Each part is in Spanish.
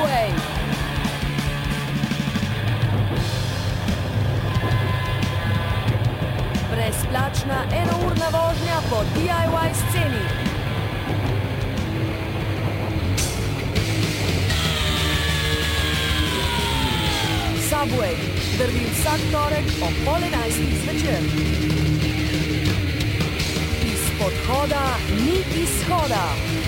Subway. Brezplačna enourna vožnja po DIY sceni. Subway drvi vsak torek ob 10:30 zvečer. Iz podhoda ni izhoda.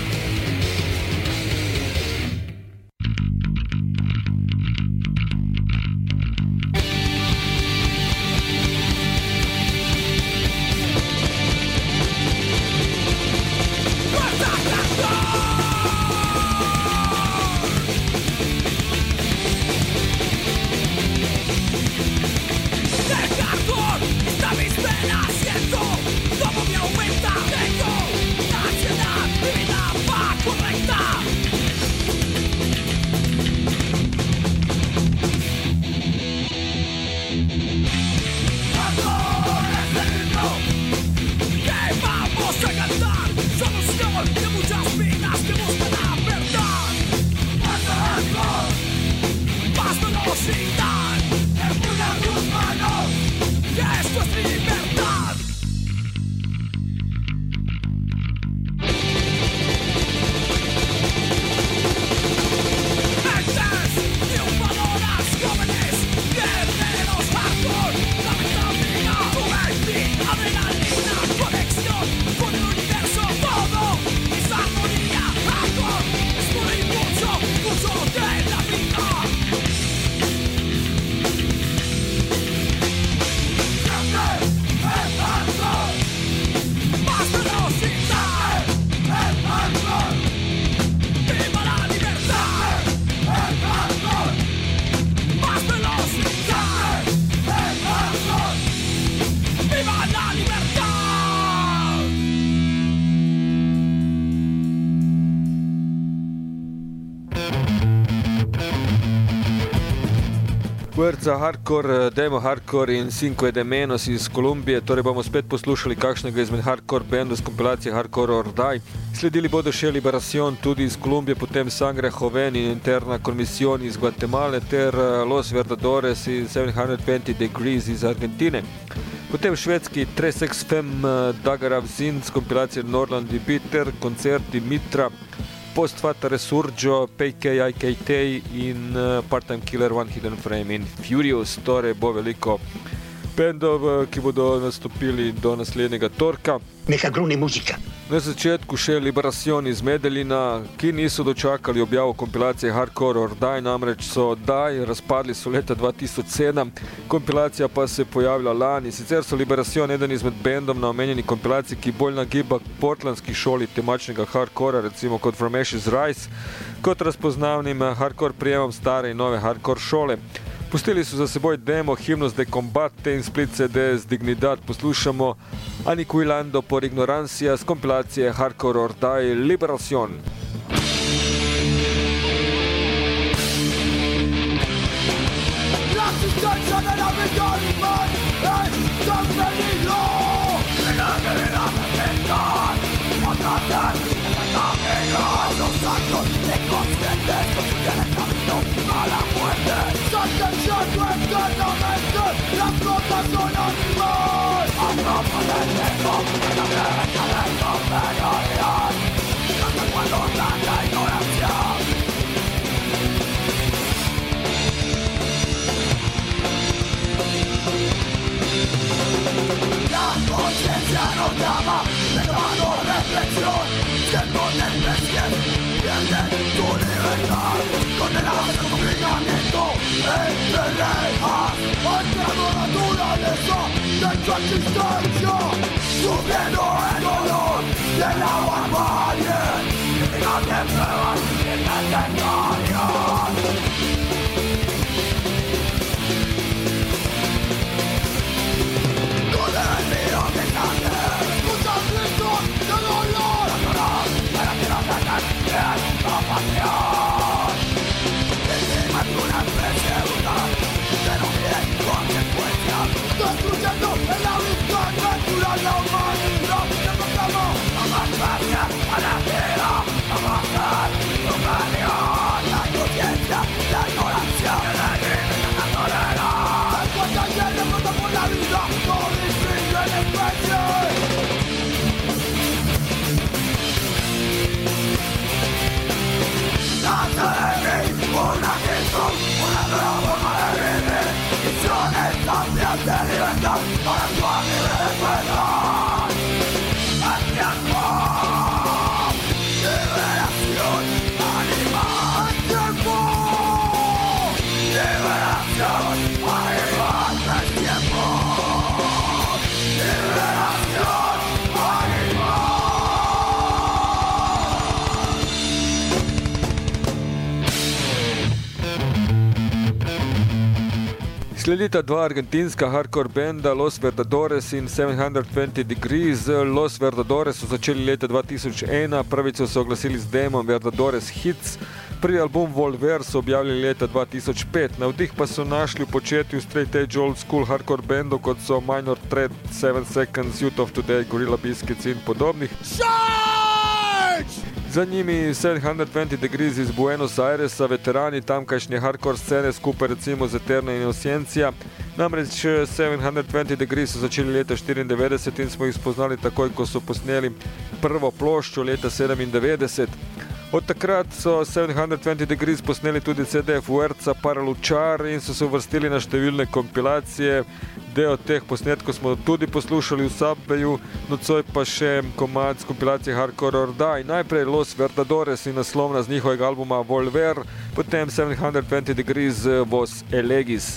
Puerca Hardcore, Demo Hardcore in Cinque de Menos iz Kolumbije. Torej bomo spet poslušali kakšnega izmed hardcore bandov z kompilacije Hardcore or Die. Sledili bodo še Liberación tudi iz Kolumbije, potem Sangre Joven in Interna Comisión iz Guatemala ter Los Verdadores in 720 Degrees iz Argentine. Potem švedski Tres Ex Fem Dagarav Zin z kompilacije Norlandi Bitter, koncerti Mitra, Post Fata Resurgio, PKIKT in Part-Time Killer, One Hidden Frame in Furious. Torej bo veliko bendov, ki bodo nastopili do naslednjega torka. Neka gruni muzika. Na začetku še Liberación iz Medellina, ki niso dočakali objavo kompilacije Hardcore or Die, namreč so Die, razpadli so leta 2007, kompilacija pa se je pojavila lani. Sicer so Liberación eden izmed bendov na omenjeni kompilaciji, ki bolj nagiba k portlandski šoli temačnega hardcora, recimo kot From Ashes Rise, kot razpoznavnim hardcore prijemom stare in nove hardcore šole. Pustili so za seboj demo Himnos de Combate in split CD z Dignidad. Poslušamo Aniquilando por Ignorancia z kompilacije Hardcore or Die Liberación. La asistencia de la vitalidad es tan peligro. La guerra perfecta, matar, los actos inconscientes consiguen el camino a la muerte. Sentenciando eternamente las cosas son animal. Atrapan el tiempo en la brecha de inconveniencia. Hasta cuando tanta ignorancia. La conciencia nos llama, reclamando reflexión. Tiempo de especies, pierden tu libertad. Condenadas al confinamiento, entre rejas. Alterando la naturaleza de tu existencia. Sufriendo el dolor de la barbarie. Criticando pruebas innecesarias. Con el mío que sangre, escucha gritos de dolor. Para que no tengan bien compasión. Encima de una especie brutal, que no tiene consecuencias. Destruyendo el hábitat natural la humanidad. Te proclamo, no más gracias a la vida, no más gracias. Sledita dva argentinska hardcore benda Los Verdadores in 720 Degrees. Los Verdadores so začeli leta 2001, prvič so se oglasili z demom Verdadores Hits. Prvi album Volver so objavili leta 2005. Navdih pa so našli v početju straight edge old school hardcore bendov, kot so Minor Threat, 7 Seconds, Youth of Today, Gorilla Biscuits in podobnih. Za njimi 720 Degrees iz Buenos Airesa, veterani tamkajšnje hardcore scene skupaj recimo z Eterna in Osjencija. Namreč 720 Degrees so začeli leta 1994 in smo jih spoznali takoj, ko so posneli prvo ploščo leta 1997. Od takrat so 720 Degrees posneli tudi CD Fuerza para Luchar in so se uvrstili na številne kompilacije. Del teh posnetkov smo tudi poslušali v Subwayu, nocoj pa še komad z kompilacije Hardcore or Die. Najprej Los Verdadores in naslovna z njihovega albuma Volver, potem 720 Degrees Vos Elegis.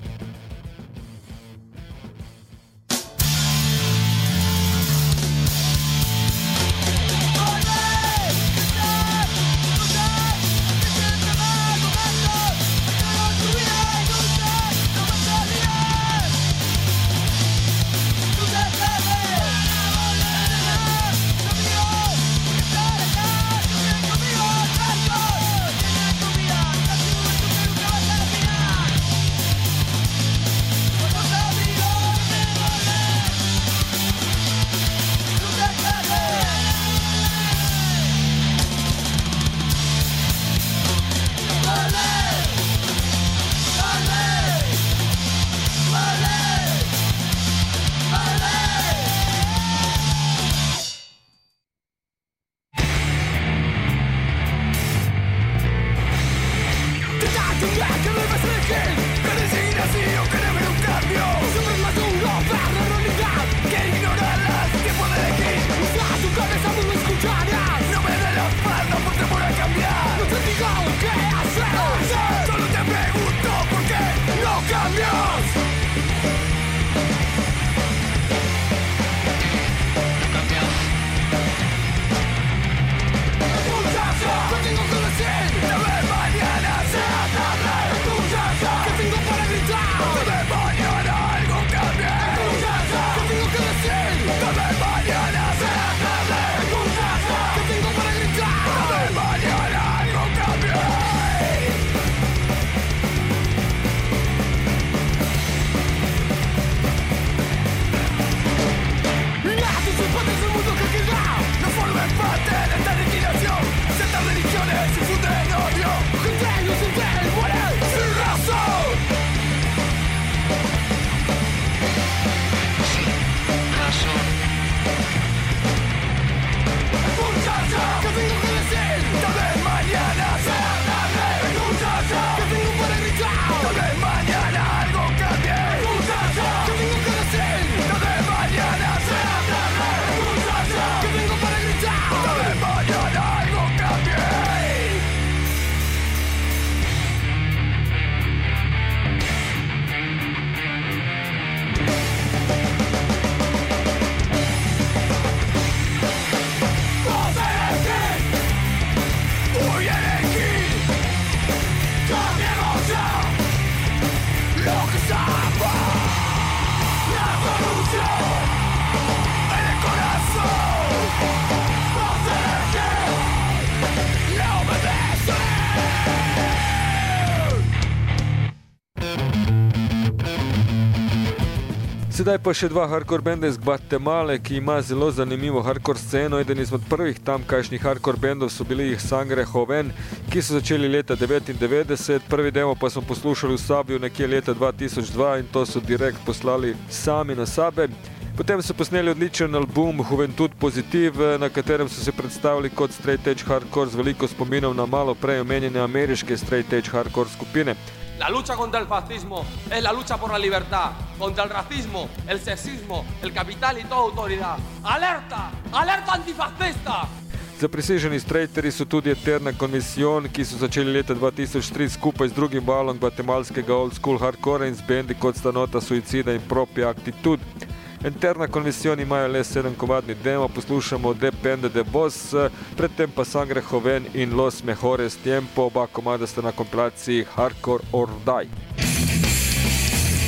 Sedaj pa še dva hardcore benda iz Gvatemale, ki ima zelo zanimivo hardcore sceno. Eden izmed prvih tamkajšnjih hardcore bendov so bili Sangre Joven, ki so začeli leta 1999. Prvi demo pa smo poslušali v Subwayu nekje leta 2002 in to so direkt poslali sami na sebe. Potem so posneli odličen album Juventud Positive, na katerem so se predstavili kot straight edge hardcore z veliko spominov na malo prej omenjene ameriške straight edge hardcore skupine. La lucha contra el fascismo es la lucha por la libertad, contra el racismo, el sexismo, el capital y toda autoridad. ¡Alerta! ¡Alerta antifascista! Zapriseženi straighteri so tudi Eterna Conviction, ki so začeli leta 2003 skupaj z drugim valom gvatemalskega old school hardcore in z bendi kot sta Nota Suicida in Propia Actitud. Eterna Conviction imajo le 7-komadni demo, poslušamo Depende de Vos, predtem pa Sangre Joven in Los Mejores Tiempo, oba komada sta na kompilaciji Hardcore or Die.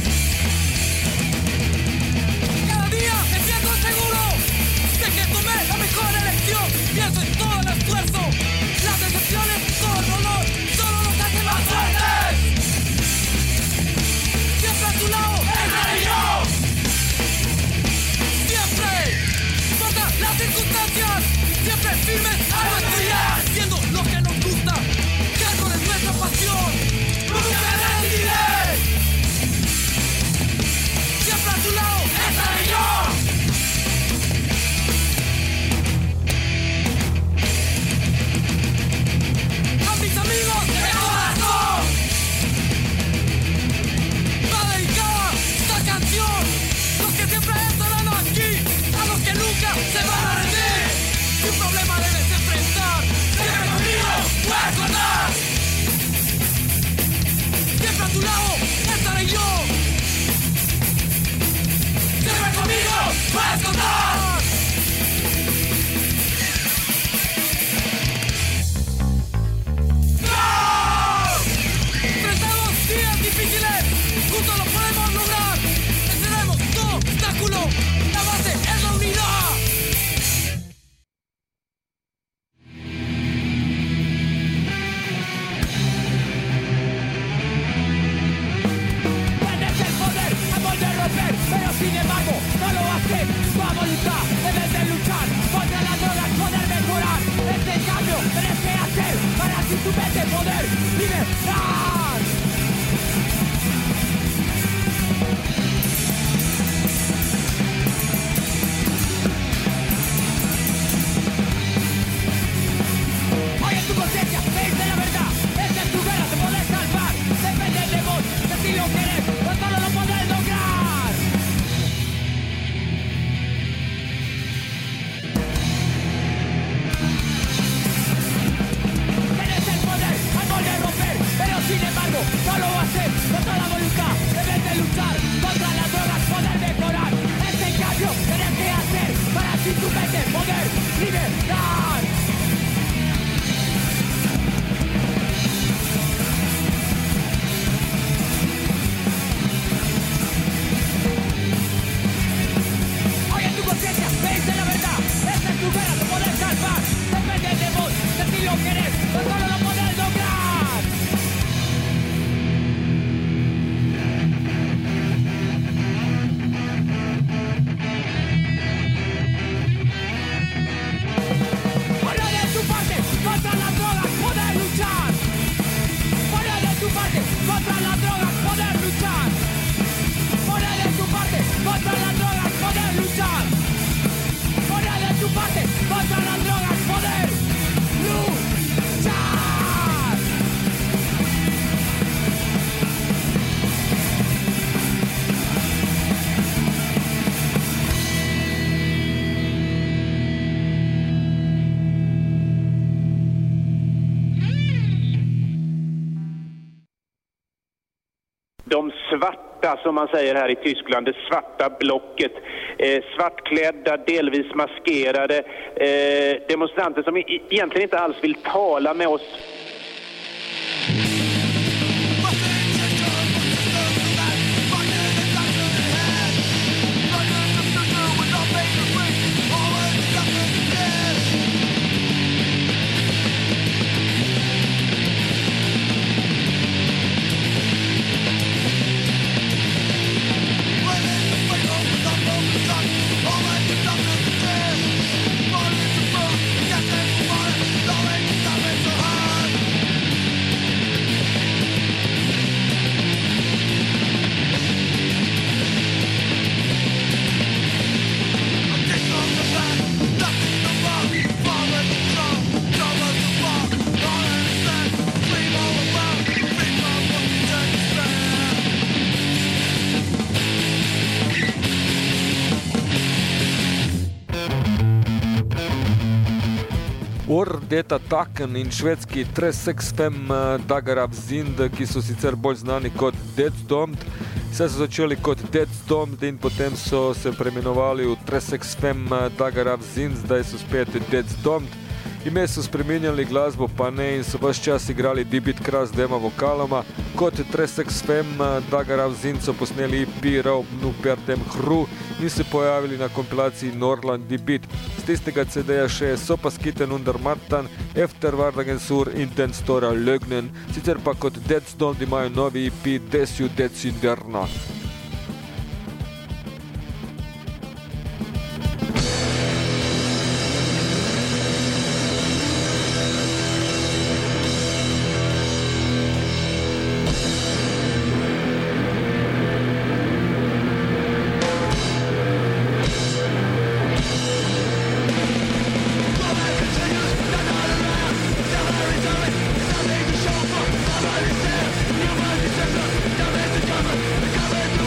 esconder. Enfrentamos días difíciles, juntos lo podemos lograr. Venceremos todo obstáculo, la base es la unidad. Tienes el poder, amor de romper, pero sin embargo no lo haces. Tu voluntad debes de luchar contra las drogas, poder mejorar. Este cambio tienes que hacer para así tu mente poder liberar. Hoy en tu conciencia, veis de la verdad. Esta es tu guerra, te podés salvar. Depende de vos, de si lo querés, o solo lo podés lograr. Tienes el poder, amor de romper, pero sin embargo, no lo haces. Con toda la voluntad, debes de luchar contra las drogas, poder mejorar. Este cambio tienes que hacer para así tu mente poder liberar. Hoy en tu conciencia, veis de la verdad. Esta es tu guerra, te podés salvar. Depende de vos, de si lo querés, o solo lo podés lograr. Ponlo de tu parte, contra las drogas, poder luchar. Ponlo de tu parte, contra las drogas, poder luchar. Ponlo de tu parte, contra las drogas, poder luchar. Ponlo de tu parte, contra las drogas, poder luchar. De svarta, som man säger här i Tyskland, det svarta blocket, svartklädda, delvis maskerade demonstranter som egentligen inte alls vill tala med oss. Ordet Attacken in švedski 365 Dagarav Zind, ki so sicer bolj znani kot Deadstorm. Vse so začeli kot Deadstorm in potem so se preimenovali v 365 Dagarav Zind, zdaj so spet Deadstorm. Ime so spreminjali, glasbo pa ne, in so vse čas igrali Dibit Kras s dvema vokaloma. Kot 365 Dagarav Zind so posneli EP Raub nu Pertem Hru in se pojavili na kompilaciji Norland Dibit. Z tistega CD-ja še So Paskiten under Mattan, Efter Vardagen Sur in Den Stora Lögnen, sicer pa kot Deadstorm imajo novi EP Desju Decinderna. Cover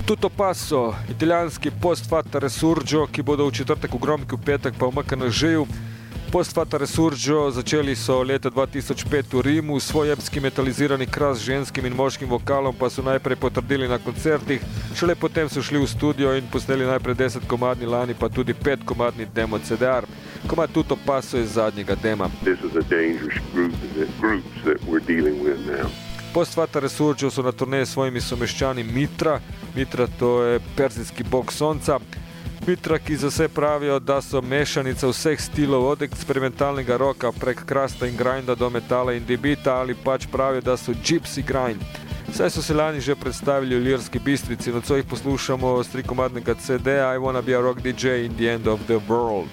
Tutto Passo, italijanski Post Fata Resurgio, ki bodo v četrtek v Gromki, v petek pa v MKNŽ-ju. Post Fata Resurgio začeli so leta 2005 v Rimu, svoj epski metalizirani kras z ženskim in moškim vokalom pa so najprej potrdili na koncertih, šele potem so šli v studio in posneli najprej 10-komadni, lani pa tudi 5-komadni demo CDR. Komad Tutto Passo je zadnjega dema. This is a dangerous groups that we're dealing with now. Post Fata Resurgio so na turneji s svojimi someščani Mitra. Mitra to je perzijski bog sonca. Mitra, ki za se pravijo, da so mešanica vseh stilov, od eksperimentalnega roka prek krasta in grinda do metala in debita, ali pač pravijo, da so gypsy grind. Saj so se lani že predstavili v Lirski Bistrici, nocoj jih poslušamo s 3-komadnega CD-a I Wanna Be a Rock DJ in the End of the World.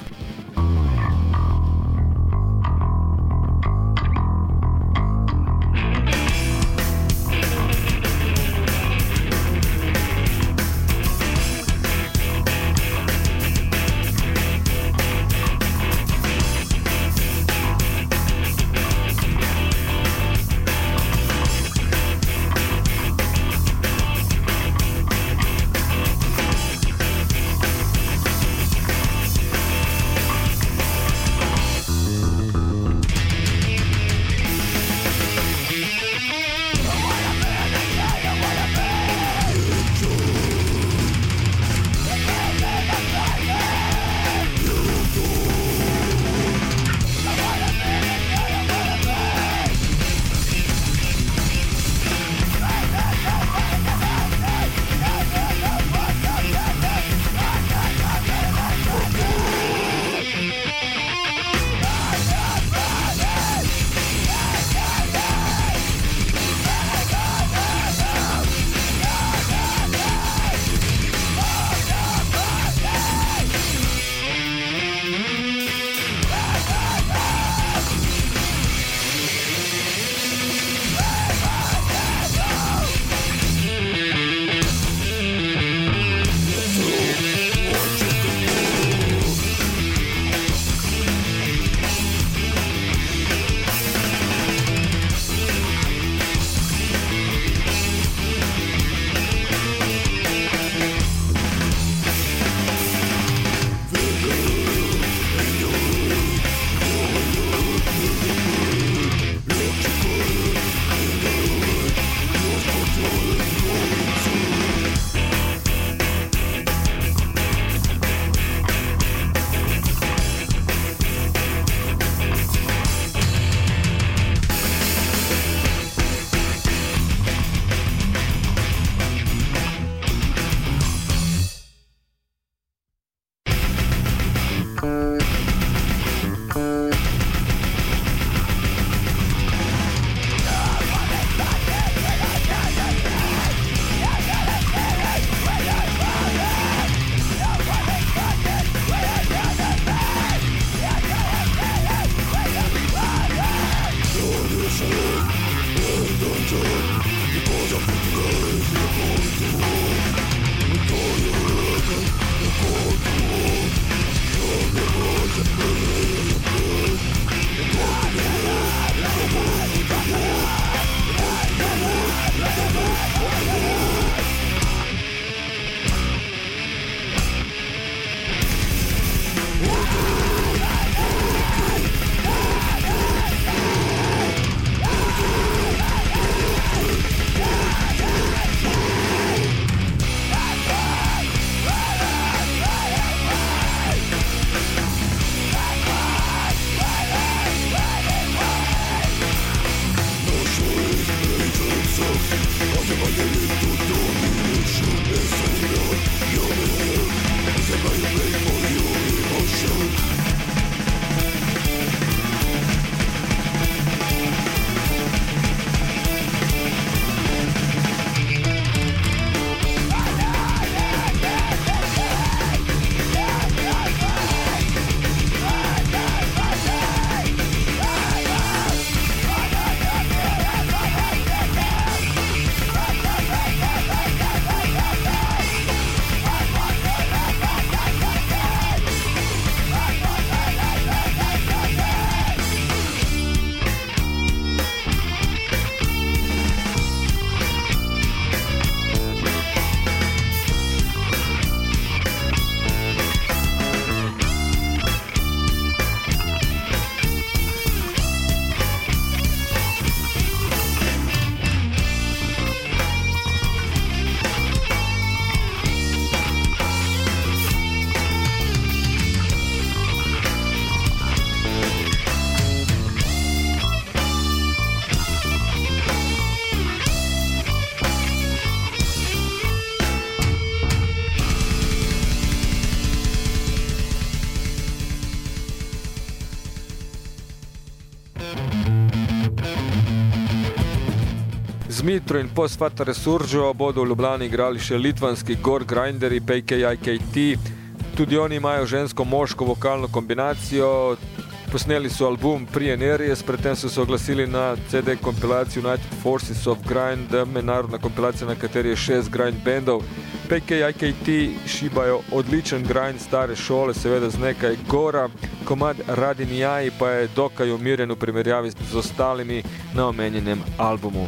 Zmitro in Post-Fata Resurgio bodo v Ljubljani igrali še litvanski Gore Grinderi, PKIKT. Tudi oni imajo žensko-moško vokalno kombinacijo. Posneli so album Prieneries, predtem so se oglasili na CD kompilaciji United Forces of Grind, mednarodna kompilacija, na kateri je 6 grind bandov. PKIKT šibajo odličen grind stare šole, seveda z nekaj gora. Komad Radinjai pa je dokaj umirjen v primerjavi z ostalimi na omenjenem albumu.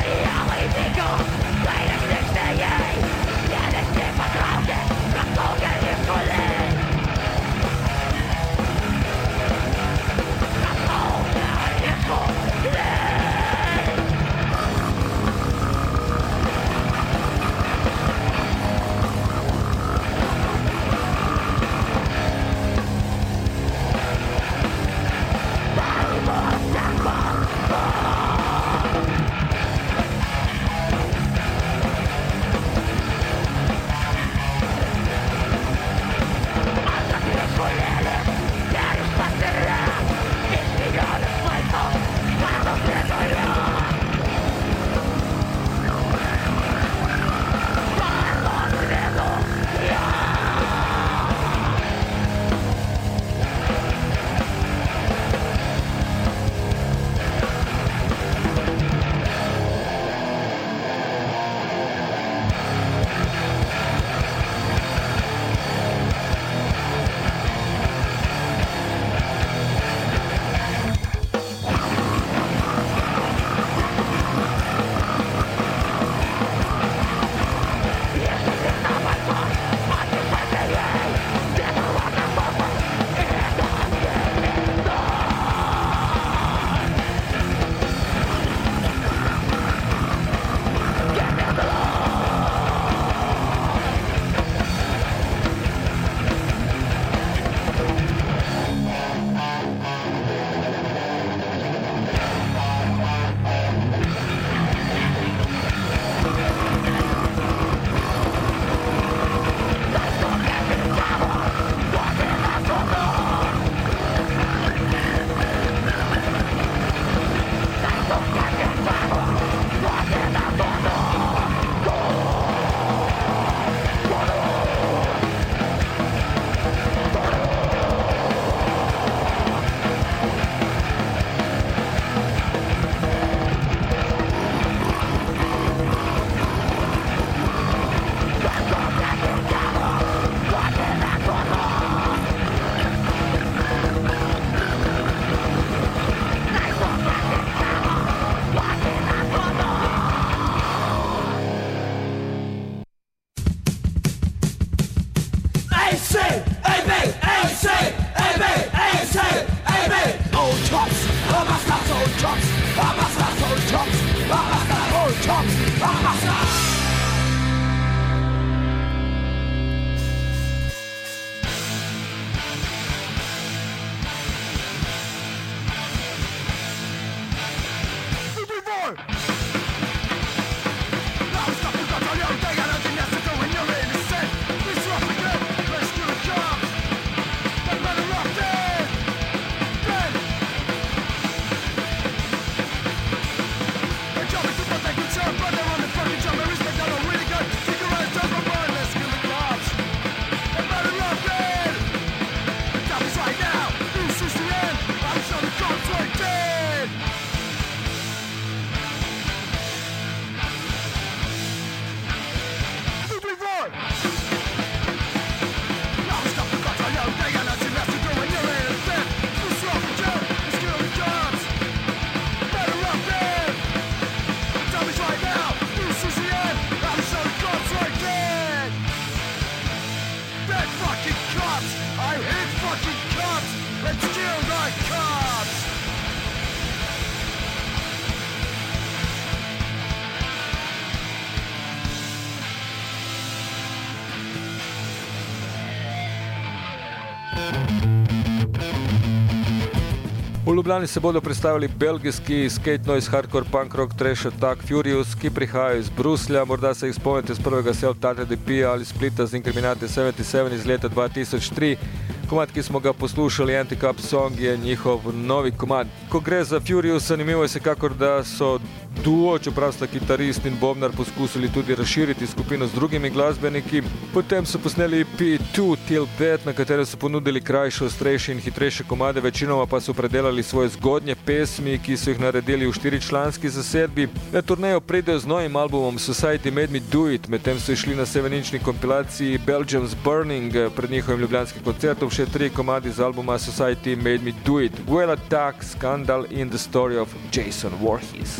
Go! V Ljubljani se bodo predstavili belgijski skate noise, hardcore, punk rock, trash attack, Furious, ki prihajajo iz Bruslja. Morda se jih spomnite z prvega self-titled EP-ja ali Splita z Incriminati 77 iz leta 2003. Komad, ki smo ga poslušali, Anti-Cup Song, je njihov novi komad. Ko gre za Furious, zanimivo je sekakor, da so duo, čeprav sta kitarist in bobnar, poskusili tudi razširiti skupino z drugimi glasbeniki. Potem so posneli EP 2 Till Death, na katere so ponudili krajše, ostrejše in hitrejše komade, večinoma pa so predelali svoje zgodnje pesmi, ki so jih naredili v 4-članski zasedbi. Na turnejo pridejo z novim albumom Society Made Me Do It, medtem so išli na 7-inčni kompilaciji Belgium's Burning pred njihovim ljubljanskim koncertom še 3 komadi z albuma Society Made Me Do It: Well Attack, Scandal in The Story of Jason Voorhees.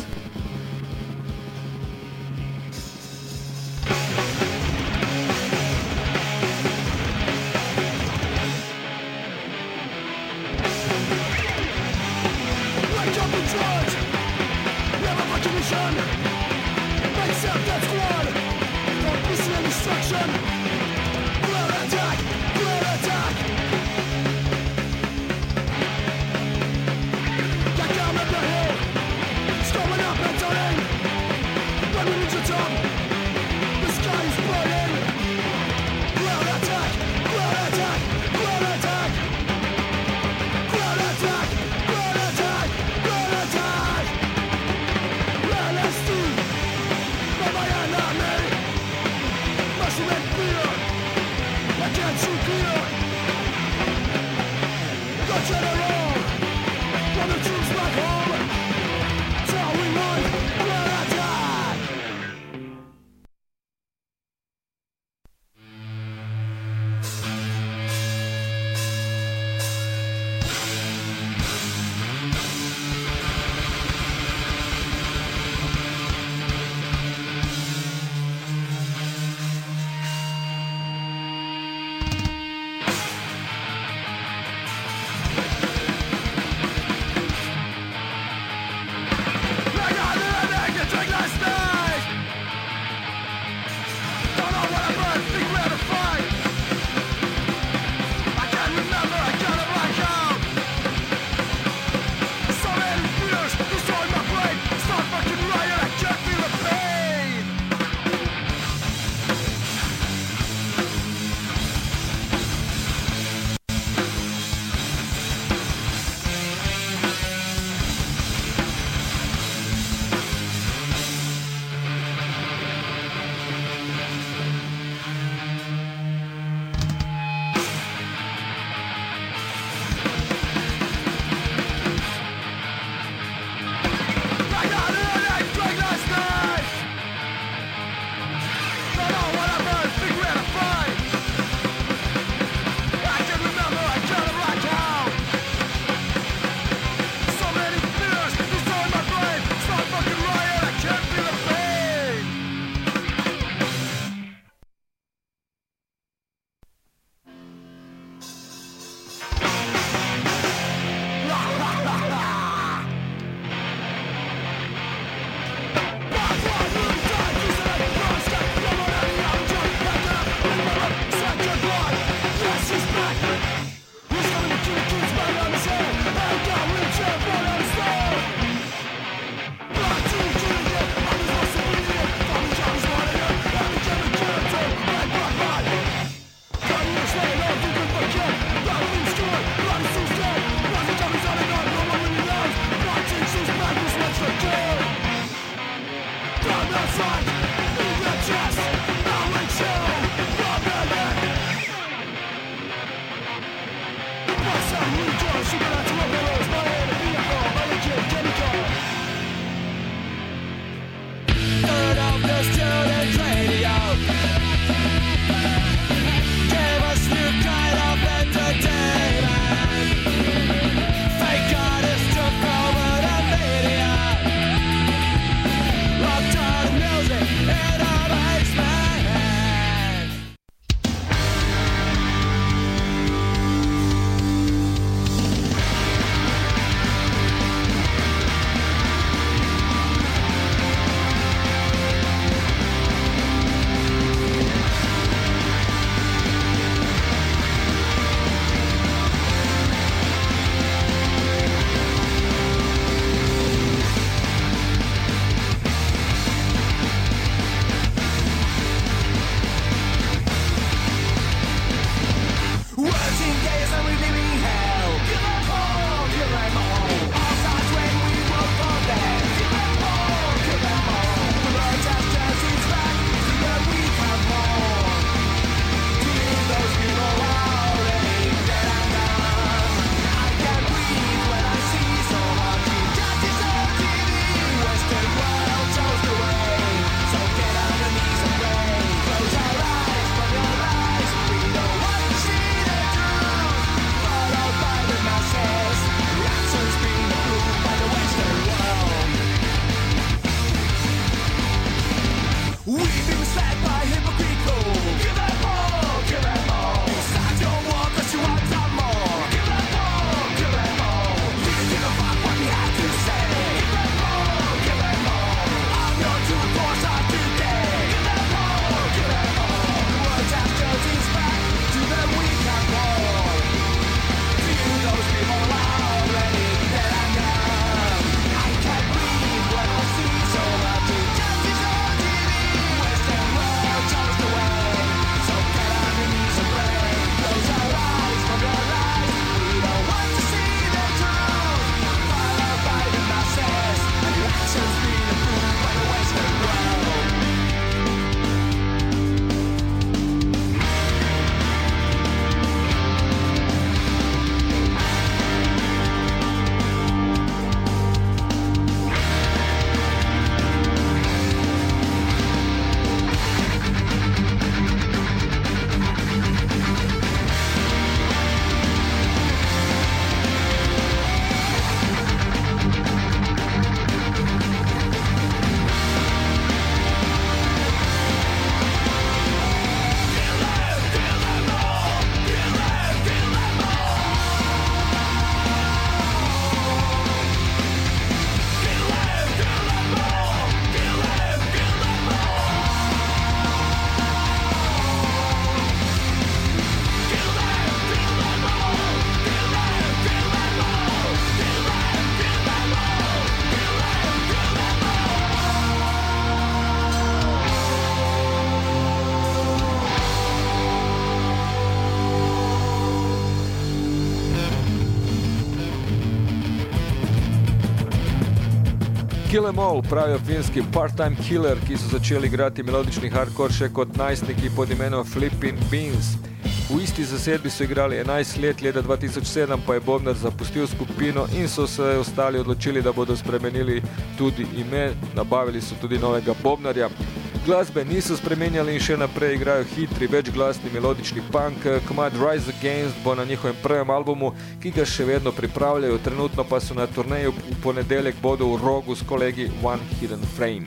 Kill Em All pravijo finski Part-Time Killer, ki so začeli igrati melodični hardcore še kot najstniki pod imenom Flippin' Beans. V isti zasedbi so igrali 11 let, leta 2007 pa je Bobnar zapustil skupino in so se ostali odločili, da bodo spremenili tudi ime, nabavili so tudi novega Bobnarja. Glasbe niso spremenjali in še naprej igrajo hitri, večglasni melodični punk. Komad Rise Against bo na njihovem prvem albumu, ki ga še vedno pripravljajo, trenutno pa so na turneju, v ponedeljek bodo v Rogu s kolegi One Hidden Frame.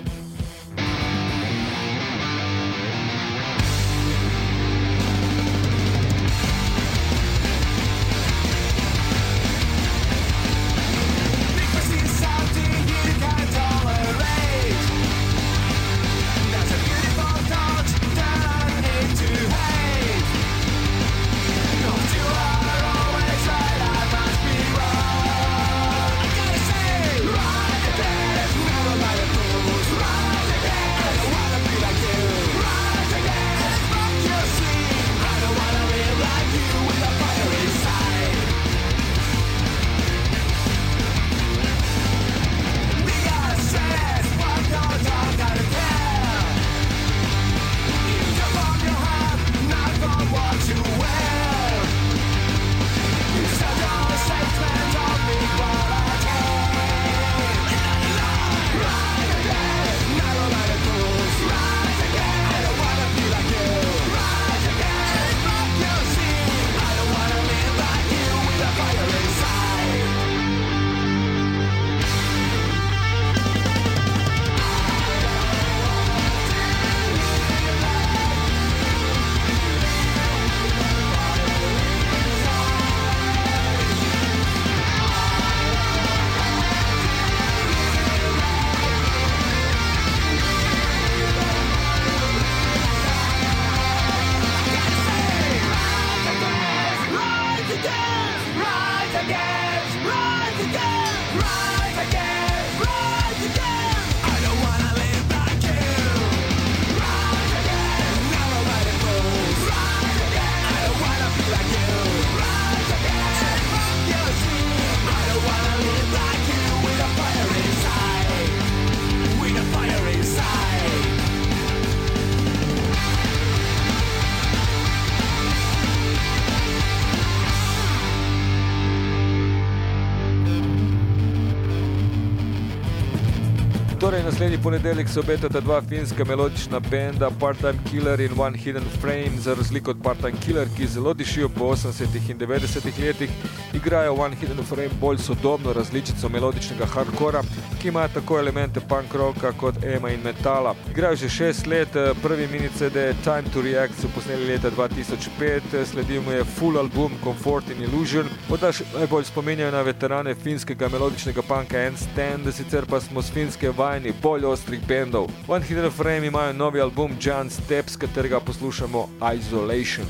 Torej, naslednji ponedeljek se obetata dva finska melodična benda, Part-Time Killer in One Hidden Frame. Za razliko od Part-Time Killer, ki zelo dišijo po 80. in 90. letih, igrajo One Hidden Frame bolj sodobno različico melodičnega hardcora, ki ima tako elemente punk rocka kot ema in metala. Igrajo že 6 let, prvi mini CD Time to React so posneli leta 2005, sledil mu je full album Comfort in Illusion. Morda še najbolj spominjajo na veterane finskega melodičnega punka Handstand, sicer pa smo s Finske vajni bolj ostrih bendov. One Hidden Frame imajo novi album Giant Steps, katerega poslušamo Isolation.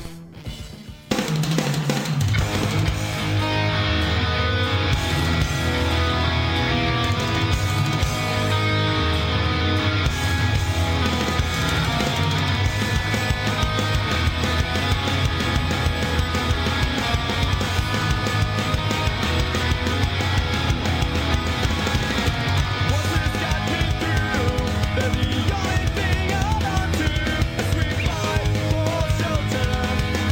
The only thing I want to is we fight for shelter.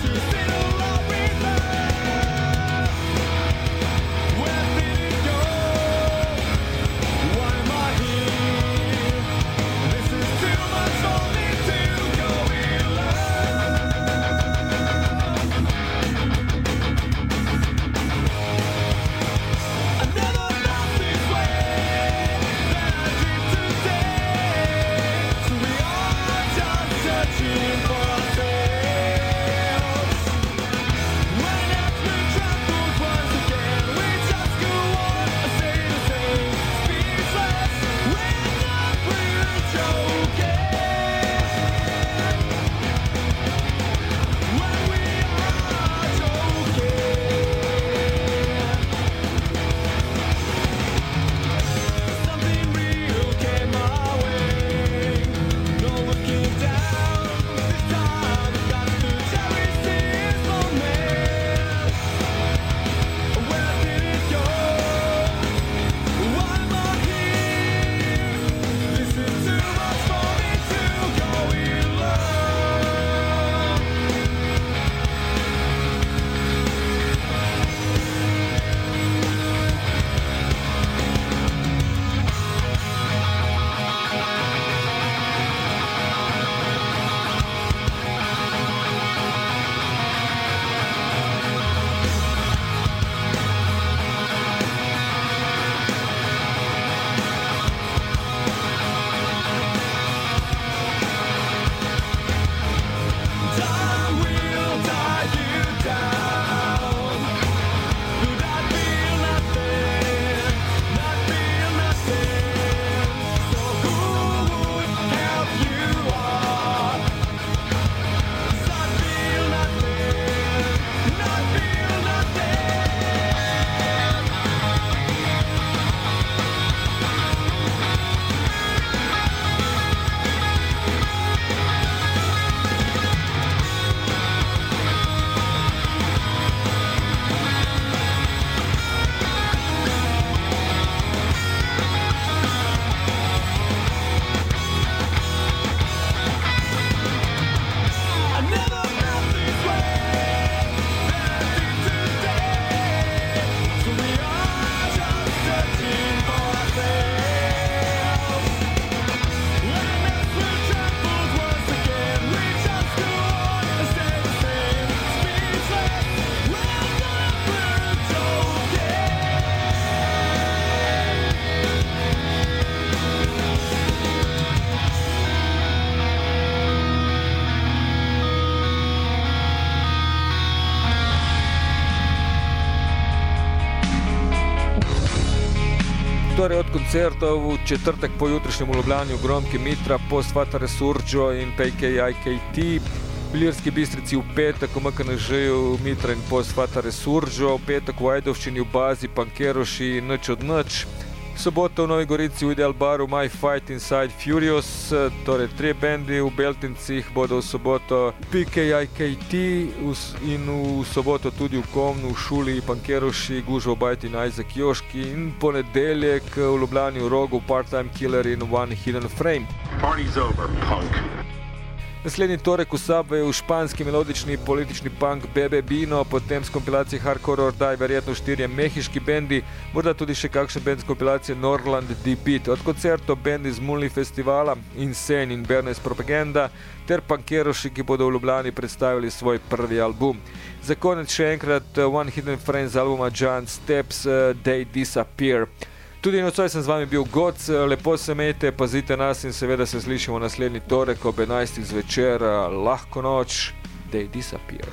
Torej od koncertov v četrtek pojutrišnjem v Ljubljani v Gromki Mitra, Post Fata Resurgio in PKIKT, v Ilirski Bistrici v petek, v MKNŽ-ju Mitra in Post Fata Resurgio, v petek v Ajdovščini v Bazi, Pankeroši, Nič od nič, v soboto v Novi Gorici v Ideal Baru My Fight Inside Furious, torej 3 bendi, v Beltincih bodo v soboto PKIKT in v soboto tudi v Komnu, v Šuli, Pankeroši, Gužvo Bajt in Isaac Joški in ponedeljek v Ljubljani v Rogu Part-Time Killer in One Hidden Frame. Party's over, punk. Naslednji torek v Subway v španski melodični politični punk Bebe Bino, potem z kompilacije Hardcore or Die verjetno 4 mehiški bendi, morda tudi še kakšen bend z kompilacije Norland The Beat. Od koncertov bendi z Mulni festivala, Insane in Bernays Propaganda ter Pankeroši, ki bodo v Ljubljani predstavili svoj prvi album. Za konec še enkrat One Hidden Frame z albuma Giant Steps, They Disappear. Tudi nocoj sem z vami bil Goc, lepo se imejte, pazite nas in seveda se slišimo naslednji torek ob 11. zvečer. Lahko noč, They Disappear.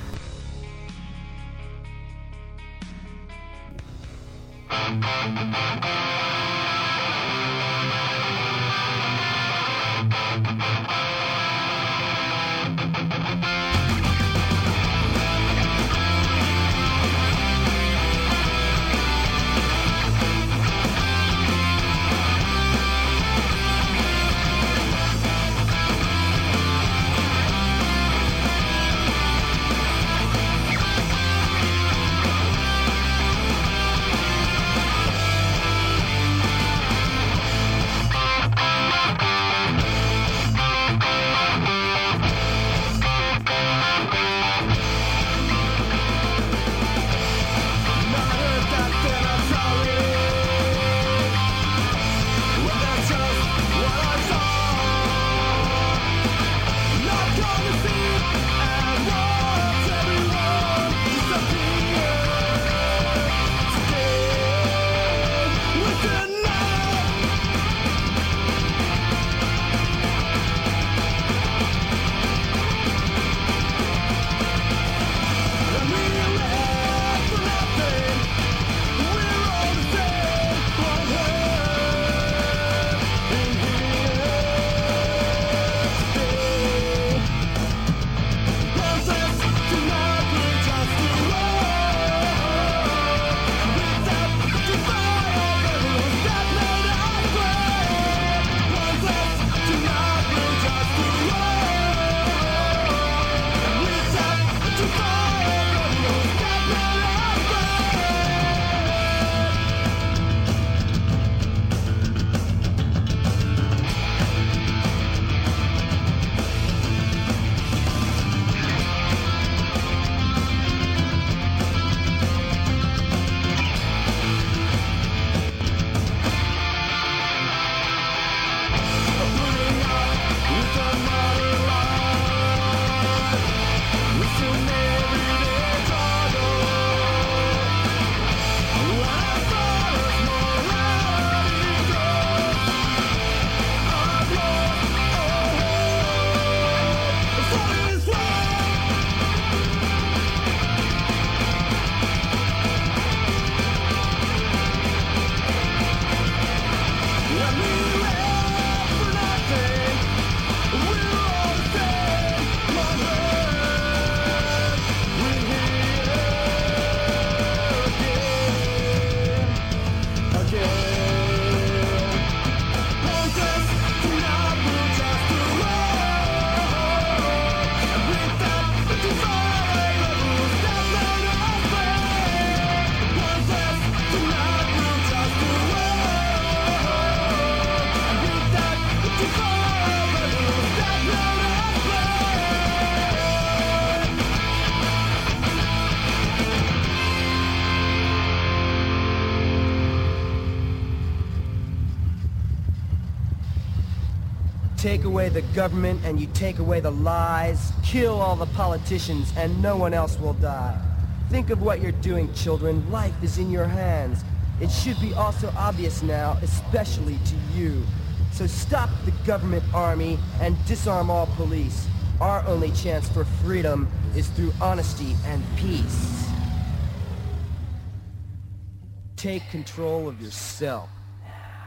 Take away the government and you take away the lies, kill all the politicians and no one else will die. Think of what you're doing, children. Life is in your hands. It should be also obvious now, especially to you. So stop the government army and disarm all police. Our only chance for freedom is through honesty and peace. Take control of yourself.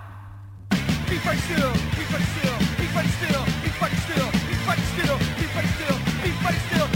be very still, be very still, be very still, be very still, be very still, be very still, be very still.